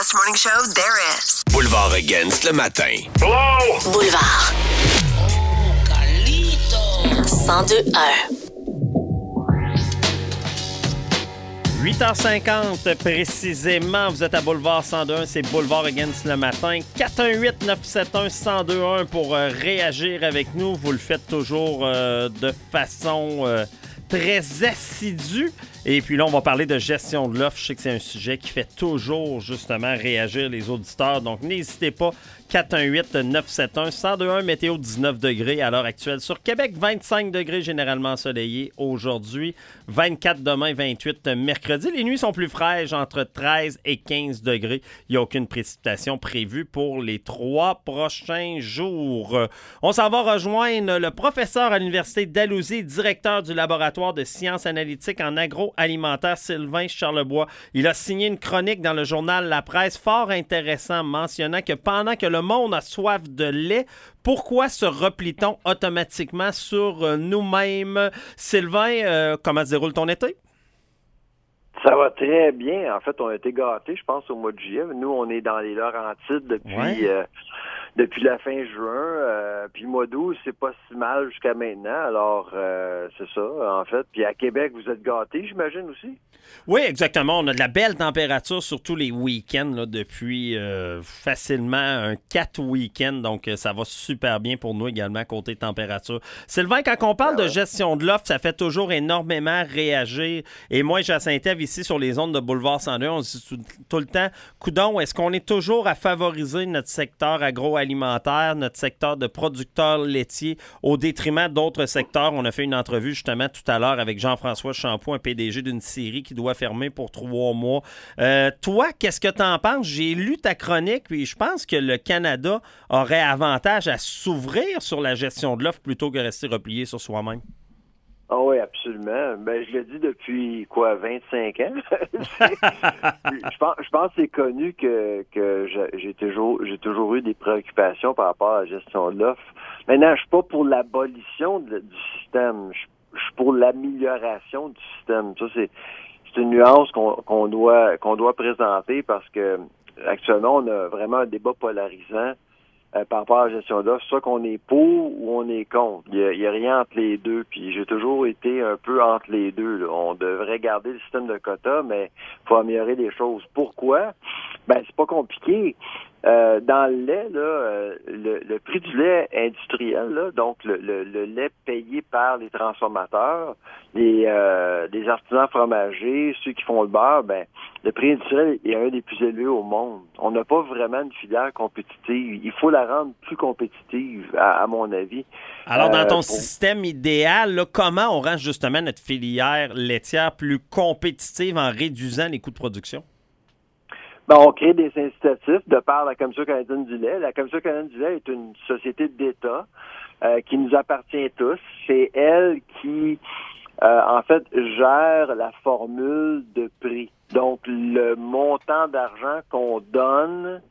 best morning show there is. Boulevard Against le matin. Hello? Boulevard. Oh, Carlito! 102.1. 8h50 précisément, vous êtes à Boulevard 102.1, c'est Boulevard Against le matin. 418-971-1021 pour réagir avec nous. Vous le faites toujours de façon très assidue. Et puis là, on va parler de gestion de l'offre. Je sais que c'est un sujet qui fait toujours justement réagir les auditeurs. Donc n'hésitez pas. 418-971-1021, météo 19 degrés à l'heure actuelle. Sur Québec, 25 degrés généralement ensoleillé aujourd'hui. 24 demain, 28 mercredi. Les nuits sont plus fraîches, entre 13 et 15 degrés. Il n'y a aucune précipitation prévue pour les 3 prochains jours. On s'en va rejoindre le professeur à l'Université d'Alousie, directeur du laboratoire de sciences analytiques en agroalimentaire, Sylvain Charlebois. Il a signé une chronique dans le journal La Presse fort intéressant mentionnant que pendant que le monde a soif de lait, pourquoi se replie-t-on automatiquement sur nous-mêmes? Sylvain, comment se déroule ton été? Ça va très bien. En fait, on a été gâtés, je pense, au mois de juillet. Nous, on est dans les Laurentides depuis la fin juin. Puis le mois d'août, c'est pas si mal jusqu'à maintenant. Alors, c'est ça, en fait. Puis à Québec, vous êtes gâtés, j'imagine aussi? Oui, exactement. On a de la belle température, surtout les week-ends, là, depuis facilement un 4 week-ends. Donc, ça va super bien pour nous également, côté température. Sylvain, quand on parle de gestion de l'offre, ça fait toujours énormément réagir. Et moi, j'ai à Saint-Ève, ici, sur les ondes de Boulevard 102, on se dit tout le temps, coudon, est-ce qu'on est toujours à favoriser notre secteur agroalimentaire, notre secteur de producteurs laitiers, au détriment d'autres secteurs? On a fait une entrevue, justement, tout à l'heure avec Jean-François Champoux, un PDG d'une scierie qui doit fermer pour 3 mois. Toi, qu'est-ce que tu en penses? J'ai lu ta chronique, puis je pense que le Canada aurait avantage à s'ouvrir sur la gestion de l'offre plutôt que rester replié sur soi-même. Ah oui, absolument. Ben, je le dis depuis, 25 ans? Je pense que c'est connu que j'ai toujours eu des préoccupations par rapport à la gestion de l'offre. Maintenant, je suis pas pour l'abolition du système. Je suis pour l'amélioration du système. Ça, c'est une nuance qu'on doit présenter parce que actuellement, on a vraiment un débat polarisant par rapport à la gestion d'offres, soit qu'on est pour ou on est contre. Il y a rien entre les deux, puis j'ai toujours été un peu entre les deux, là. On devrait garder le système de quotas, mais il faut améliorer les choses. Pourquoi? Ben, c'est pas compliqué. Dans le lait, là, le prix du lait industriel, là, donc le lait payé par les transformateurs, les artisans fromagers, ceux qui font le beurre, ben le prix industriel est un des plus élevés au monde. On n'a pas vraiment une filière compétitive. Il faut la rendre plus compétitive, à mon avis. Alors, dans ton système idéal, là, comment on rend justement notre filière laitière plus compétitive en réduisant les coûts de production? Ben, on crée des incitatifs de par la Commission canadienne du lait. La Commission canadienne du lait est une société d'État qui nous appartient tous. C'est elle qui, en fait, gère la formule de prix. Donc, le montant d'argent qu'on donne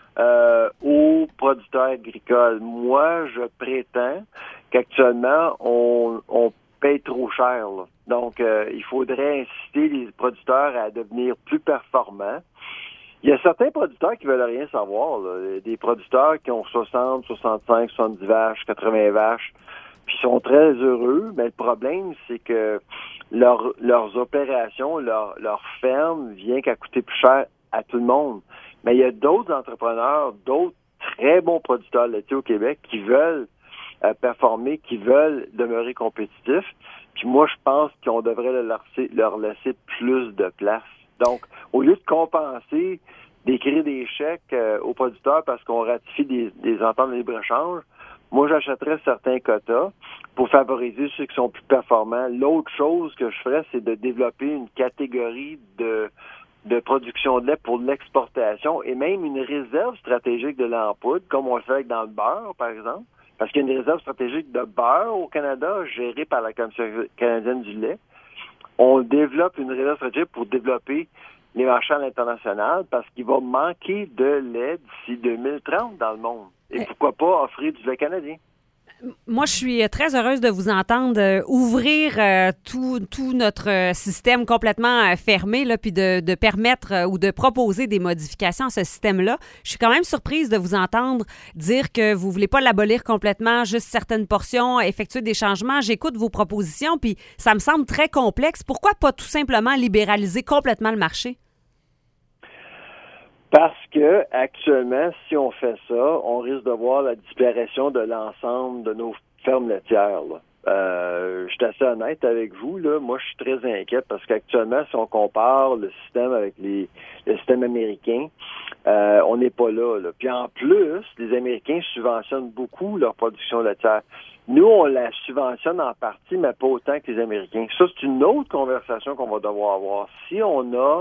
aux producteurs agricoles. Moi, je prétends qu'actuellement, on paye trop cher, là. Donc, il faudrait inciter les producteurs à devenir plus performants. Il y a certains producteurs qui veulent rien savoir, là. Des producteurs qui ont 60, 65, 70 vaches, 80 vaches, puis sont très heureux. Mais le problème, c'est que leurs opérations, leur ferme vient qu'à coûter plus cher à tout le monde. Mais il y a d'autres entrepreneurs, d'autres très bons producteurs laitiers au Québec qui veulent performer, qui veulent demeurer compétitifs. Puis moi, je pense qu'on devrait leur laisser plus de place. Donc, au lieu de compenser, d'écrire des chèques aux producteurs parce qu'on ratifie des ententes de libre-échange, moi, j'achèterais certains quotas pour favoriser ceux qui sont plus performants. L'autre chose que je ferais, c'est de développer une catégorie de production de lait pour l'exportation et même une réserve stratégique de lait en poudre, comme on le fait dans le beurre, par exemple. Parce qu'il y a une réserve stratégique de beurre au Canada gérée par la Commission canadienne du lait. On développe une réserve stratégique pour développer les marchés à l'international parce qu'il va manquer de lait d'ici 2030 dans le monde. Et pourquoi pas offrir du lait canadien? Moi, je suis très heureuse de vous entendre ouvrir tout notre système complètement fermé, là, puis de permettre ou de proposer des modifications à ce système-là. Je suis quand même surprise de vous entendre dire que vous voulez pas l'abolir complètement, juste certaines portions, effectuer des changements. J'écoute vos propositions, puis ça me semble très complexe. Pourquoi pas tout simplement libéraliser complètement le marché? Parce que actuellement, si on fait ça, on risque de voir la disparition de l'ensemble de nos fermes laitières. Je suis assez honnête avec vous. Là. Moi, je suis très inquiet parce qu'actuellement, si on compare le système avec le système américain, on n'est pas là. Puis en plus, les Américains subventionnent beaucoup leur production laitière. Nous, on la subventionne en partie, mais pas autant que les Américains. Ça, c'est une autre conversation qu'on va devoir avoir. Si on a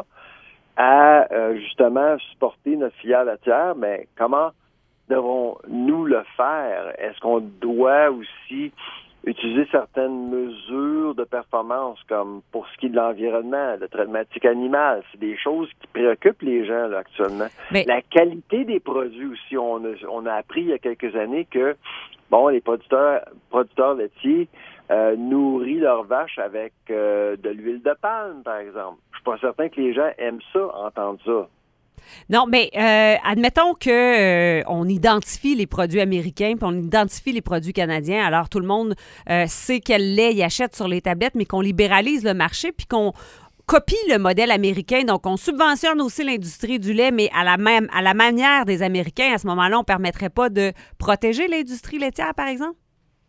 à justement supporter notre filière laitière, mais comment devons-nous le faire? Est-ce qu'on doit aussi utiliser certaines mesures de performance, comme pour ce qui est de l'environnement, le traitement éthique animal? C'est des choses qui préoccupent les gens là, actuellement. Mais la qualité des produits aussi, on a appris il y a quelques années que les producteurs laitiers nourrissent leurs vaches avec de l'huile de palme, par exemple. Je suis pas certain que les gens aiment ça, entendre ça. Non, mais admettons que on identifie les produits américains puis on identifie les produits canadiens. Alors, tout le monde sait quel lait ils achètent sur les tablettes, mais qu'on libéralise le marché puis qu'on copie le modèle américain. Donc, on subventionne aussi l'industrie du lait, mais à la manière des Américains. À ce moment-là, on ne permettrait pas de protéger l'industrie laitière, par exemple?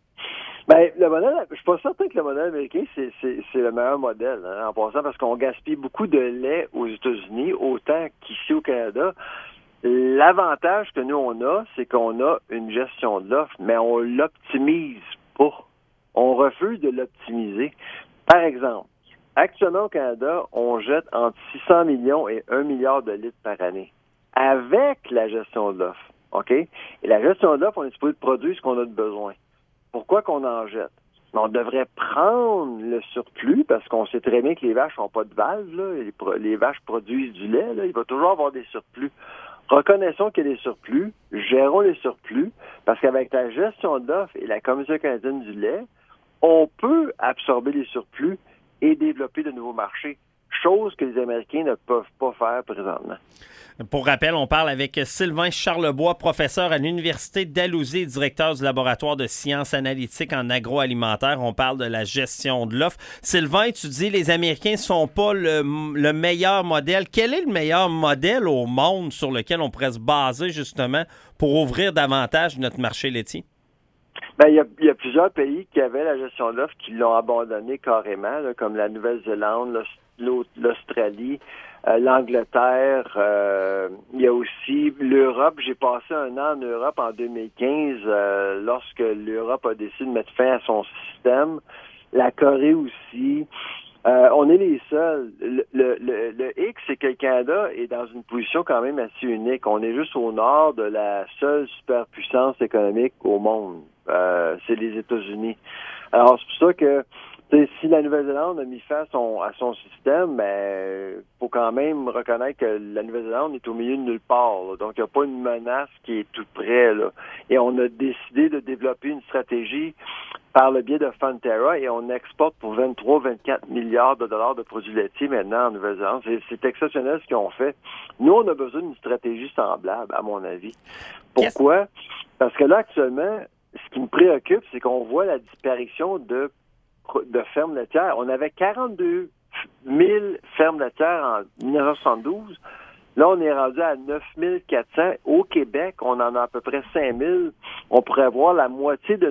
Ben, le modèle, je suis pas certain que le modèle américain, c'est le meilleur modèle, en passant, parce qu'on gaspille beaucoup de lait aux États-Unis, autant qu'ici au Canada. L'avantage que nous, on a, c'est qu'on a une gestion de l'offre, mais on l'optimise pas. On refuse de l'optimiser. Par exemple, actuellement au Canada, on jette entre 600 millions et 1 milliard de litres par année, avec la gestion de l'offre, OK? Et la gestion de l'offre, on est supposé de produire ce qu'on a de besoin. Pourquoi qu'on en jette? On devrait prendre le surplus parce qu'on sait très bien que les vaches n'ont pas de valve. Là. Les vaches produisent du lait. Là. Il va toujours avoir des surplus. Reconnaissons qu'il y a des surplus. Gérons les surplus parce qu'avec la gestion d'offres et la Commission canadienne du lait, on peut absorber les surplus et développer de nouveaux marchés. Chose que les Américains ne peuvent pas faire présentement. Pour rappel, on parle avec Sylvain Charlebois, professeur à l'Université d'Alousie et directeur du laboratoire de sciences analytiques en agroalimentaire. On parle de la gestion de l'offre. Sylvain, tu dis les Américains ne sont pas le meilleur modèle. Quel est le meilleur modèle au monde sur lequel on pourrait se baser justement pour ouvrir davantage notre marché laitier? Ben, il y a plusieurs pays qui avaient la gestion de l'offre qui l'ont abandonné carrément, là, comme la Nouvelle-Zélande, l'Australie, l'Angleterre. Il y a aussi l'Europe. J'ai passé un an en Europe en 2015 lorsque l'Europe a décidé de mettre fin à son système. La Corée aussi. On est les seuls. Le X, c'est que le Canada est dans une position quand même assez unique. On est juste au nord de la seule superpuissance économique au monde. C'est les États-Unis. Alors, c'est pour ça que si la Nouvelle-Zélande a mis fin à son système, mais faut quand même reconnaître que la Nouvelle-Zélande est au milieu de nulle part. Là. Donc, il n'y a pas une menace qui est tout près. Là. Et on a décidé de développer une stratégie par le biais de Fonterra et on exporte pour 23-24 milliards de dollars de produits laitiers maintenant en Nouvelle-Zélande. C'est exceptionnel ce qu'ils ont fait. Nous, on a besoin d'une stratégie semblable, à mon avis. Pourquoi? Yes. Parce que là, actuellement, ce qui me préoccupe, c'est qu'on voit la disparition de fermes laitières. On avait 42 000 fermes laitières en 1972. Là, on est rendu à 9 400. Au Québec, on en a à peu près 5 000. On pourrait voir la moitié de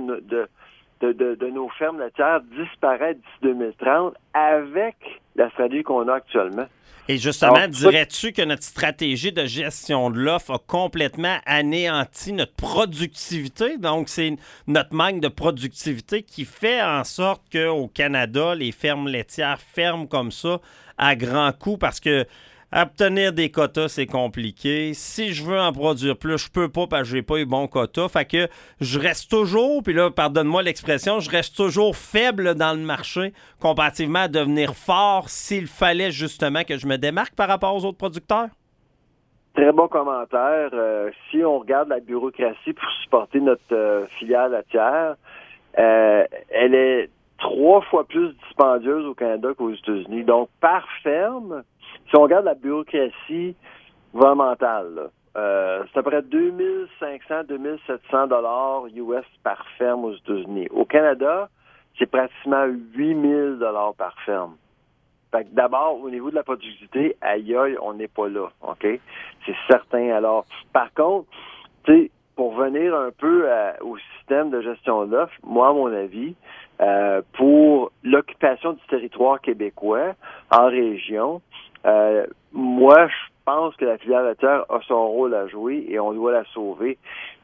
nos fermes laitières disparaître d'ici 2030 avec la stratégie qu'on a actuellement. Et justement, dirais-tu que notre stratégie de gestion de l'offre a complètement anéanti notre productivité? Donc, c'est notre manque de productivité qui fait en sorte qu'au Canada, les fermes laitières ferment comme ça à grands coups parce que obtenir des quotas, c'est compliqué. Si je veux en produire plus, je peux pas parce que j'ai pas eu bon quota. Fait que je reste toujours, puis là, pardonne-moi l'expression, je reste toujours faible dans le marché comparativement à devenir fort s'il fallait justement que je me démarque par rapport aux autres producteurs? Très bon commentaire. Si on regarde la bureaucratie pour supporter notre filière laitière, elle est 3 fois plus dispendieuse au Canada qu'aux États-Unis. Donc, par ferme, si on regarde la bureaucratie gouvernementale, c'est à peu près 2500-2700 $ US par ferme aux États-Unis. Au Canada, c'est pratiquement 8000 $ par ferme. Fait que d'abord, au niveau de la productivité, aïe, on n'est pas là, OK? C'est certain. Alors, par contre, tu sais, pour venir un peu au système de gestion de l'offre, moi, à mon avis, pour l'occupation du territoire québécois en région, moi, je pense que la filière laitière a son rôle à jouer et on doit la sauver.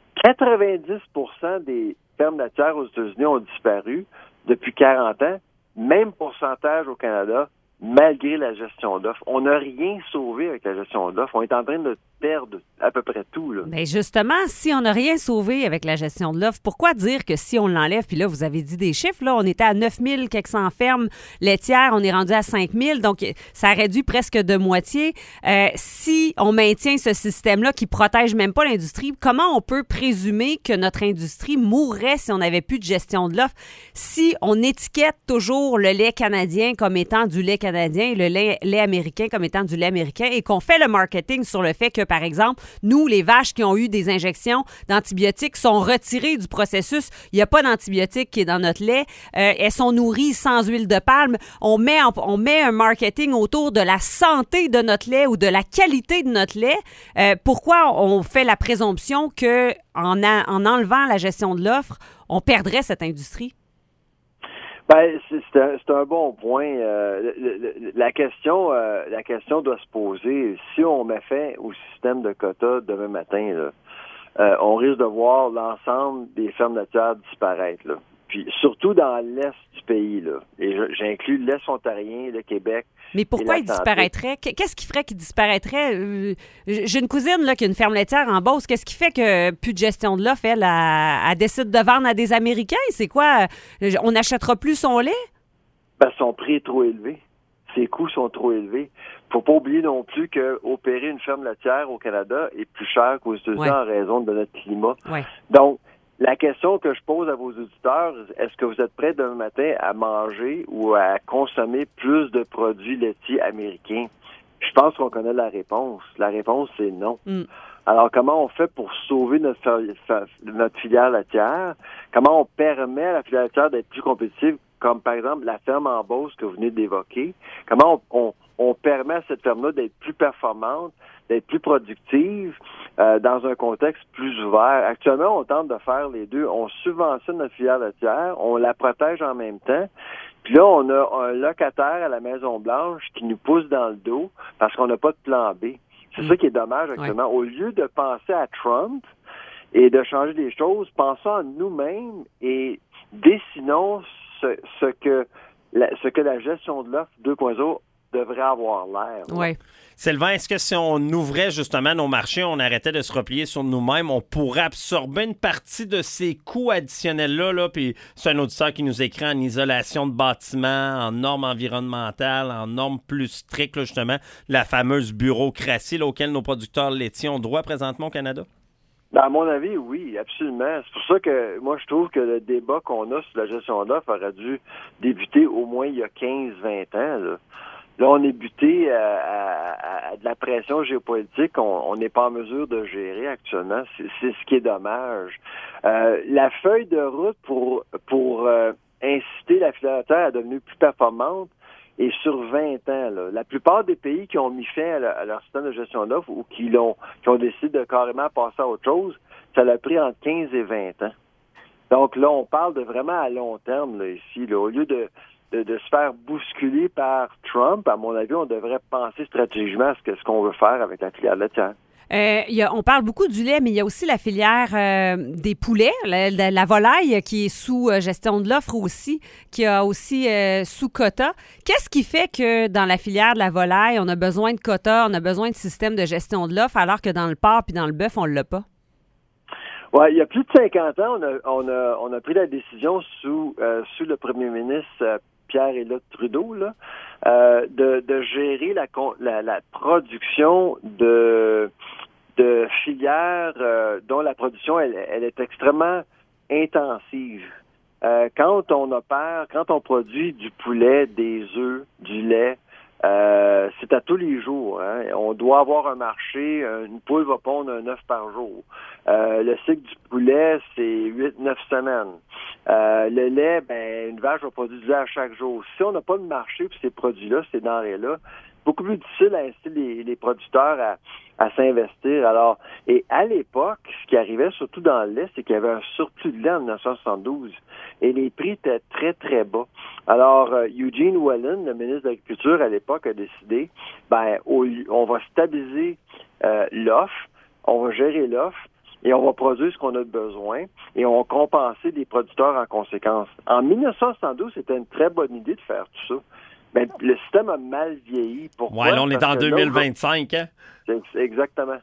90% des fermes laitières aux États-Unis ont disparu depuis 40 ans, même pourcentage au Canada, malgré la gestion d'offres. On n'a rien sauvé avec la gestion d'offres. On est en train de perdre à peu près tout, là. Bien, justement, si on n'a rien sauvé avec la gestion de l'offre, pourquoi dire que si on l'enlève, puis là, vous avez dit des chiffres, là, on était à 9000 quelques cent fermes laitières, on est rendu à 5000, donc ça a réduit presque de moitié. Si on maintient ce système-là qui protège même pas l'industrie, comment on peut présumer que notre industrie mourrait si on n'avait plus de gestion de l'offre? Si on étiquette toujours le lait canadien comme étant du lait canadien et le lait américain comme étant du lait américain et qu'on fait le marketing sur le fait que, par exemple, nous, les vaches qui ont eu des injections d'antibiotiques sont retirées du processus. Il n'y a pas d'antibiotiques qui est dans notre lait. Elles sont nourries sans huile de palme. On met un marketing autour de la santé de notre lait ou de la qualité de notre lait. Pourquoi on fait la présomption que en enlevant la gestion de l'offre, on perdrait cette industrie? Ben, c'est un bon point. La question doit se poser. Si on met fin au système de quotas demain matin, là, on risque de voir l'ensemble des fermes laitières disparaître, là. Puis surtout dans l'est du pays, là. Et j'inclus l'est ontarien, le Québec. Mais pourquoi ils disparaîtraient? Qu'est-ce qui ferait qu'ils disparaîtraient? J'ai une cousine là, qui a une ferme laitière en Beauce. Qu'est-ce qui fait que plus de gestion de l'offre, elle décide de vendre à des Américains? C'est quoi? On n'achètera plus son lait? Ben, son prix est trop élevé. Ses coûts sont trop élevés. Faut pas oublier non plus qu'opérer une ferme laitière au Canada est plus cher qu'aux États-Unis en raison de notre climat. Ouais. Donc, la question que je pose à vos auditeurs, est-ce que vous êtes prêts demain matin à manger ou à consommer plus de produits laitiers américains? Je pense qu'on connaît la réponse. La réponse, c'est non. Alors, comment on fait pour sauver notre filière laitière? Comment on permet à la filière laitière d'être plus compétitive, comme par exemple la ferme en Beauce que vous venez d'évoquer? Comment on permet à cette ferme-là d'être plus performante, d'être plus productive dans un contexte plus ouvert? Actuellement, on tente de faire les deux. On subventionne notre filière laitière, on la protège en même temps. Puis là, on a un locataire à la Maison-Blanche qui nous pousse dans le dos parce qu'on n'a pas de plan B. C'est ça qui est dommage actuellement. Au lieu de penser à Trump et de changer des choses, pensons à nous-mêmes et dessinons ce que la gestion de l'offre 2.0 devrait avoir l'air. Oui. Sylvain, est-ce que si on ouvrait justement nos marchés, on arrêtait de se replier sur nous-mêmes, on pourrait absorber une partie de ces coûts additionnels-là? Là, puis c'est un auditeur qui nous écrit en isolation de bâtiments, en normes environnementales, en normes plus strictes, là, justement, la fameuse bureaucratie là, auquel nos producteurs laitiers ont droit présentement au Canada? Ben, à mon avis, oui, absolument. C'est pour ça que moi, je trouve que le débat qu'on a sur la gestion d'offres aurait dû débuter au moins il y a 15-20 ans, là. Là, on est buté à de la pression géopolitique on n'est pas en mesure de gérer actuellement. C'est ce qui est dommage. La feuille de route pour inciter la filière laitière à devenir plus performante est sur 20 ans. Là. La plupart des pays qui ont mis fin à leur système de gestion d'offres ou qui ont décidé de carrément passer à autre chose, ça l'a pris entre 15 et 20 ans. Donc là, on parle de vraiment à long terme là, ici. Là. Au lieu de se faire bousculer par Trump, à mon avis, on devrait penser stratégiquement à ce qu'on veut faire avec la filière laitière. On parle beaucoup du lait, mais il y a aussi la filière des poulets, la volaille qui est sous gestion de l'offre aussi, qui a aussi sous quota. Qu'est-ce qui fait que dans la filière de la volaille, on a besoin de quotas, on a besoin de système de gestion de l'offre, alors que dans le porc puis dans le bœuf, on ne l'a pas? Ouais, il y a plus de 50 ans, on a pris la décision sous le premier ministre Pierre-Éliott Trudeau là, de gérer la production de de filières dont la production, elle est extrêmement intensive. Quand on produit du poulet, des œufs, du lait, c'est à tous les jours. Hein. On doit avoir un marché. Une poule va pondre un œuf par jour. Le cycle du poulet, c'est 8-9 semaines. Le lait, une vache va produire du lait à chaque jour. Si on n'a pas de marché pour ces produits-là, ces denrées-là, beaucoup plus difficile à inciter les producteurs à s'investir. Alors, et à l'époque, ce qui arrivait surtout dans le lait, c'est qu'il y avait un surplus de lait en 1972 et les prix étaient très, très bas. Alors, Eugene Whelan, le ministre de l'Agriculture à l'époque, a décidé, on va stabiliser l'offre, on va gérer l'offre et on va produire ce qu'on a besoin et on va compenser les producteurs en conséquence. En 1972, c'était une très bonne idée de faire tout ça. Ben, le système a mal vieilli. Pourquoi? Ouais, là, on est en 2025, hein? Exactement.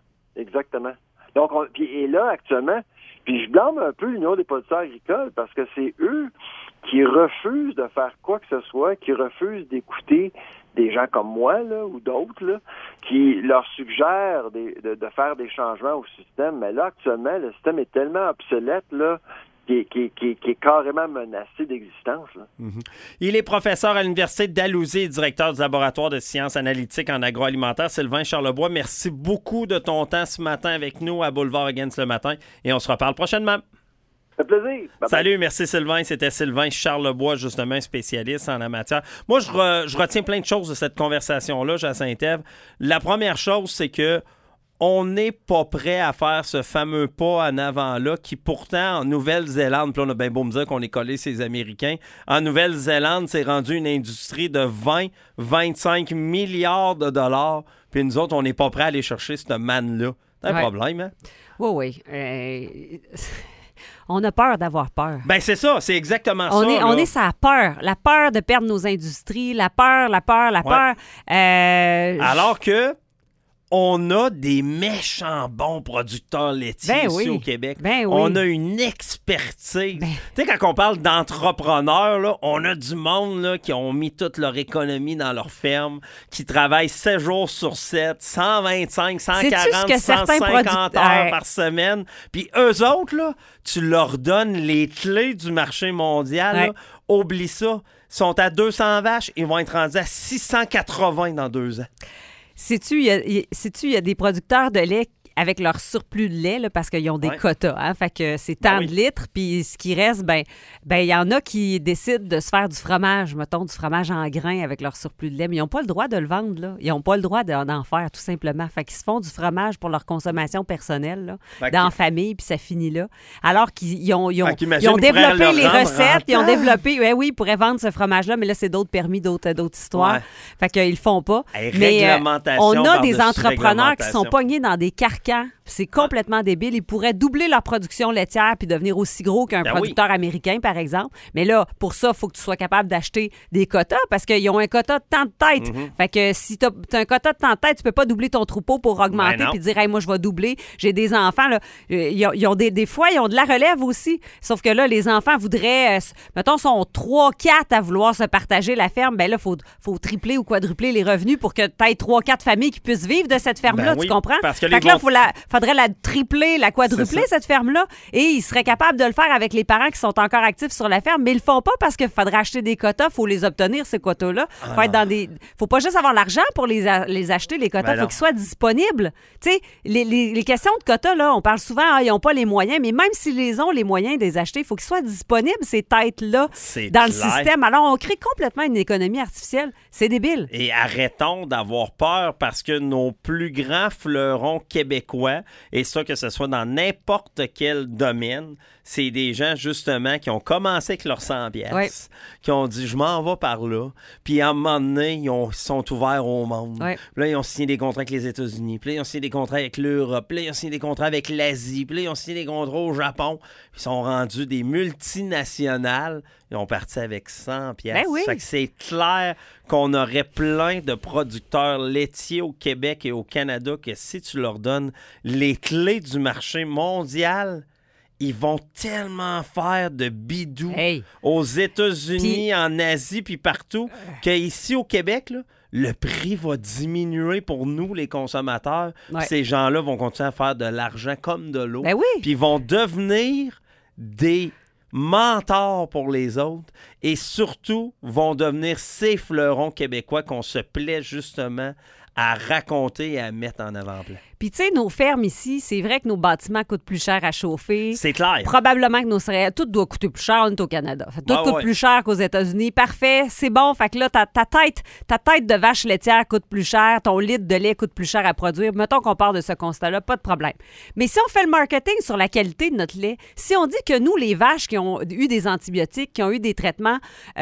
Donc, et là, actuellement, puis je blâme un peu l'Union des producteurs agricoles parce que c'est eux qui refusent de faire quoi que ce soit, qui refusent d'écouter des gens comme moi, là, ou d'autres, là, qui leur suggèrent de faire des changements au système. Mais là, actuellement, le système est tellement obsolète, là, qui est carrément menacé d'existence. Là. Mm-hmm. Il est professeur à l'Université de Dalhousie et directeur du laboratoire de sciences analytiques en agroalimentaire. Sylvain Charlebois, merci beaucoup de ton temps ce matin avec nous à Boulevard Against le matin et on se reparle prochainement. Ça fait plaisir. Bye-bye. Salut, merci Sylvain. C'était Sylvain Charlebois, justement, un spécialiste en la matière. Moi, je retiens plein de choses de cette conversation-là, Jacinthe-Ève. La première chose, c'est que on n'est pas prêt à faire ce fameux pas en avant-là qui, pourtant, en Nouvelle-Zélande, puis là, on a bien beau me dire qu'on est collé ces Américains, en Nouvelle-Zélande, c'est rendu une industrie de 20-25 milliards de dollars, puis nous autres, on n'est pas prêt à aller chercher cette manne-là. C'est un problème, hein? Oui. On a peur d'avoir peur. Ben c'est ça, c'est exactement ça. On est sa peur. La peur de perdre nos industries, la peur. Alors que on a des méchants bons producteurs laitiers ici au Québec. On a une expertise. Tu sais, quand on parle d'entrepreneurs, là, on a du monde là, qui ont mis toute leur économie dans leur ferme, qui travaillent 7 jours sur 7, 125, 140, 150 heures par semaine. Puis eux autres, là, tu leur donnes les clés du marché mondial. Là, oublie ça. Ils sont à 200 vaches, ils vont être rendus à 680 dans 2 ans. Sais-tu, il y a des producteurs de lait avec leur surplus de lait, là, parce qu'ils ont des quotas. Hein? Fait que c'est tant de litres, puis ce qui reste, il y en a qui décident de se faire du fromage, mettons, du fromage en grains avec leur surplus de lait, mais ils n'ont pas le droit de le vendre, là. Ils n'ont pas le droit d'en faire, tout simplement. Fait qu'ils se font du fromage pour leur consommation personnelle, là, dans la famille, puis ça finit là. Alors qu'ils ont développé les recettes, ils ont développé, ils pourraient vendre ce fromage-là, mais là, c'est d'autres permis, d'autres histoires. Ouais. Fait qu'ils le font pas. Mais on a des entrepreneurs qui sont pognés dans des carcans. C'est complètement débile. Ils pourraient doubler leur production laitière puis devenir aussi gros qu'un producteur américain, par exemple. Mais là, pour ça, il faut que tu sois capable d'acheter des quotas parce qu'ils ont un quota de tant de têtes. Mm-hmm. Fait que si tu as un quota de tant de têtes, tu peux pas doubler ton troupeau pour augmenter puis dire, hey, moi, je vais doubler. J'ai des enfants, là. Ils ont des fois, ils ont de la relève aussi. Sauf que là, les enfants voudraient, mettons, sont 3-4 à vouloir se partager la ferme. Ben là, faut tripler ou quadrupler les revenus pour que tu aies 3-4 familles qui puissent vivre de cette ferme-là. Tu comprends? Parce que fait que là, faudrait la tripler, la quadrupler, cette ferme-là, et ils seraient capables de le faire avec les parents qui sont encore actifs sur la ferme, mais ils le font pas parce qu'il faudrait acheter des quotas, il faut les obtenir, ces quotas-là. Faut pas juste avoir l'argent pour les acheter, les quotas, il faut qu'ils soient disponibles. Tu sais, les questions de quotas, là, on parle souvent, ils n'ont pas les moyens, mais même s'ils les ont, les moyens de les acheter, il faut qu'ils soient disponibles, ces têtes-là, dans le système. Alors, on crée complètement une économie artificielle. C'est débile. Et arrêtons d'avoir peur parce que nos plus grands fleurons québécois, et ça, que ce soit dans n'importe quel domaine, c'est des gens, justement, qui ont commencé avec leurs 100 piastres, qui ont dit, je m'en vais par là. Puis, à un moment donné, ils sont ouverts au monde. Puis là, ils ont signé des contrats avec les États-Unis. Puis là, ils ont signé des contrats avec l'Europe. Puis là, ils ont signé des contrats avec l'Asie. Puis là, ils ont signé des contrats au Japon. Puis ils sont rendus des multinationales. Ils ont parti avec 100 piastres. Fait que c'est clair qu'on aurait plein de producteurs laitiers au Québec et au Canada que si tu leur donnes les clés du marché mondial, ils vont tellement faire de bidous Hey. aux États-Unis, Puis- en Asie, puis partout, qu'ici au Québec, là, le prix va diminuer pour nous, les consommateurs. Ouais. Ces gens-là vont continuer à faire de l'argent comme de l'eau. Ben oui. Puis ils vont devenir des mentors pour les autres et surtout vont devenir ces fleurons québécois qu'on se plaît justement à raconter et à mettre en avant-plan. Puis, tu sais, nos fermes ici, c'est vrai que nos bâtiments coûtent plus cher à chauffer. C'est clair. Probablement que nos céréales, tout doit coûter plus cher, on est au Canada. Fait que tout Ouais, coûte ouais. plus cher qu'aux États-Unis. Parfait, c'est bon. Fait que là, ta tête de vache laitière coûte plus cher, ton litre de lait coûte plus cher à produire. Mettons qu'on part de ce constat-là, pas de problème. Mais si on fait le marketing sur la qualité de notre lait, si on dit que nous, les vaches qui ont eu des antibiotiques, qui ont eu des traitements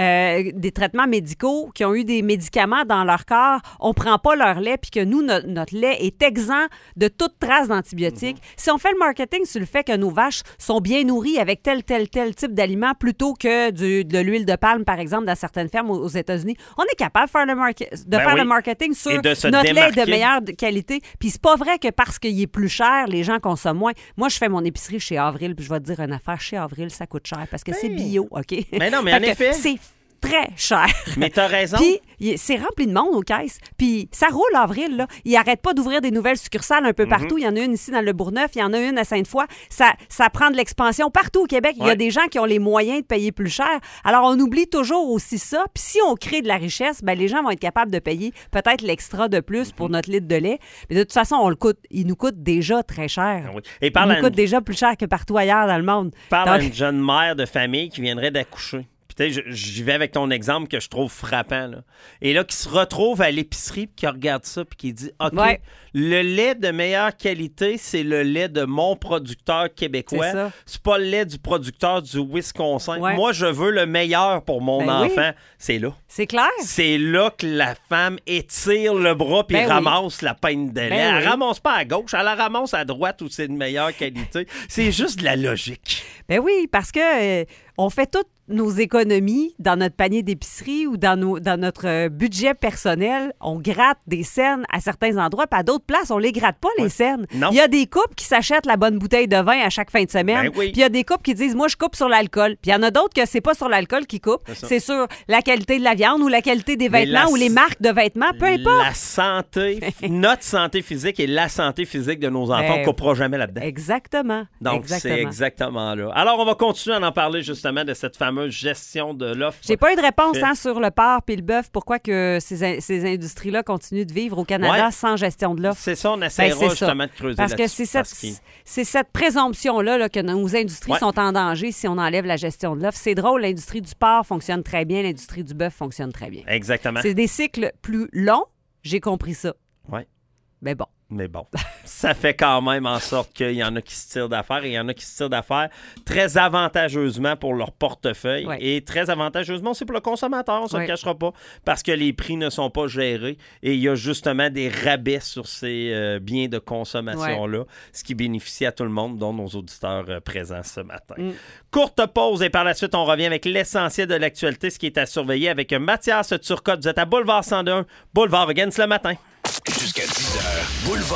médicaux, qui ont eu des médicaments dans leur corps, on prend pas leur lait, puis que nous, notre lait est exempt de toute trace d'antibiotiques. Si on fait le marketing sur le fait que nos vaches sont bien nourries avec tel type d'aliments plutôt que de l'huile de palme, par exemple, dans certaines fermes aux États-Unis, on est capable de faire le marketing sur Et de se notre lait démarquer. de meilleure qualité. Puis c'est pas vrai que parce qu'il est plus cher, les gens consomment moins. Moi, je fais mon épicerie chez Avril, puis je vais te dire une affaire, chez Avril, ça coûte cher parce que c'est bio, OK? Mais non, mais Fait en que effet. c'est très cher. Mais t'as raison. Puis c'est rempli de monde aux caisses. Puis ça roule, Avril, là. Ils n'arrêtent pas d'ouvrir des nouvelles succursales un peu Mhm. partout. Il y en a une ici dans le Bourgneuf, il y en a une à Sainte-Foy. Ça prend de l'expansion partout au Québec. Il y a Ouais. des gens qui ont les moyens de payer plus cher. Alors, on oublie toujours aussi ça. Puis si on crée de la richesse, ben les gens vont être capables de payer peut-être l'extra de plus Mhm. pour notre litre de lait. Mais de toute façon, il nous coûte déjà très cher. Oui. Et Il parle nous à coûte une, déjà plus cher que partout ailleurs dans le monde. parle à Donc, une jeune mère de famille qui viendrait d'accoucher. Puis tu sais, j'y vais avec ton exemple que je trouve frappant. Là. Et là, qui se retrouve à l'épicerie, puis qui regarde ça, puis qui dit OK, Ouais. le lait de meilleure qualité, c'est le lait de mon producteur québécois. C'est ça. C'est pas le lait du producteur du Wisconsin. Ouais. Moi, je veux le meilleur pour mon Ben oui. enfant. C'est là. c'est clair. C'est là que la femme étire le bras puis Ben oui. ramasse la peine de lait. Ben Elle oui. ramasse pas à gauche, elle la ramasse à droite où c'est de meilleure qualité. C'est juste de la logique. Ben oui, parce que on fait toutes nos économies dans notre panier d'épicerie ou dans notre budget personnel. On gratte des scènes à certains endroits, puis à d'autres places, on les gratte pas, les scènes. Non. Il y a des couples qui s'achètent la bonne bouteille de vin à chaque fin de semaine. Ben oui. Puis il y a des couples qui disent, moi, je coupe sur l'alcool. Puis il y en a d'autres que c'est pas sur l'alcool qu'ils coupent. ça. C'est sur la qualité de la viande ou la qualité des Mais vêtements la- ou les marques de vêtements, peu importe. La santé, notre santé physique et la santé physique de nos enfants, Ben, on ne coupera jamais là-dedans. Exactement. Donc, Exactement. c'est exactement là. Alors, on va continuer à en parler justement de cette fameuse gestion de l'offre. J'ai pas eu de réponse Fait- sur le porc puis le bœuf. Pourquoi que ces industries-là continuent de vivre au Canada Ouais. sans gestion de l'offre? C'est ça, on essaiera Ben, c'est ça. justement de creuser Parce que là-dessus. c'est cette présomption-là là, que nos industries Ouais. sont en danger si on enlève la gestion de l'offre. C'est drôle, l'industrie du porc fonctionne très bien, l'industrie du bœuf fonctionne très bien. Exactement. C'est des cycles plus longs, j'ai compris ça. Ouais. Mais bon. Mais bon, ça fait quand même en sorte qu'il y en a qui se tirent d'affaires et il y en a qui se tirent d'affaires très avantageusement pour leur portefeuille Ouais. et très avantageusement aussi pour le consommateur, on ne se le Ouais. cachera pas, parce que les prix ne sont pas gérés et il y a justement des rabais sur ces biens de consommation-là, ce qui bénéficie à tout le monde, dont nos auditeurs présents ce matin. Courte pause et par la suite, on revient avec l'essentiel de l'actualité, ce qui est à surveiller avec Mathias Turcotte. Vous êtes à Boulevard 101, Boulevard Against le matin. Jusqu'à 10h, Boulevard.